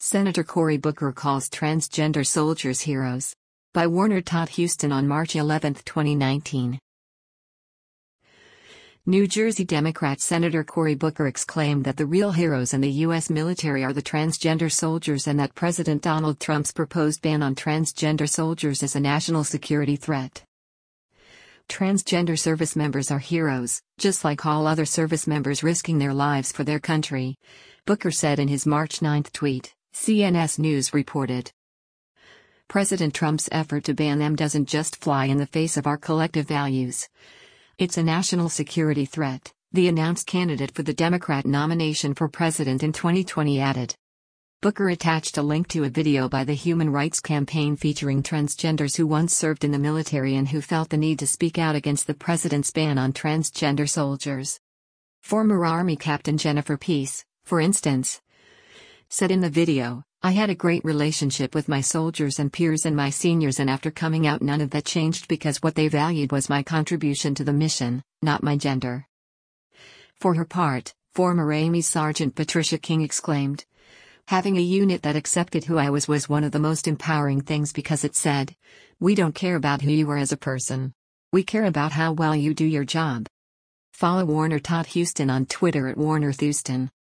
Senator Cory Booker calls transgender soldiers heroes. By Warner Todd Huston on March 11, 2019. New Jersey Democrat Senator Cory Booker exclaimed that the real heroes in the U.S. military are the transgender soldiers and that President Donald Trump's proposed ban on transgender soldiers is a national security threat. Transgender service members are heroes, just like all other service members risking their lives for their country, Booker said in his March 9 tweet, CNS News reported. President Trump's effort to ban them doesn't just fly in the face of our collective values. It's a national security threat, the announced candidate for the Democrat nomination for president in 2020 added. Booker attached a link to a video by the Human Rights Campaign featuring transgenders who once served in the military and who felt the need to speak out against the president's ban on transgender soldiers. Former Army Captain Jennifer Peace, for instance, said in the video, I had a great relationship with my soldiers and peers and my seniors, and after coming out none of that changed because what they valued was my contribution to the mission, not my gender. For her part, former Army Sergeant Patricia King exclaimed, having a unit that accepted who I was one of the most empowering things because it said, we don't care about who you are as a person. We care about how well you do your job. Follow Warner Todd Huston on Twitter at WarnerThouston.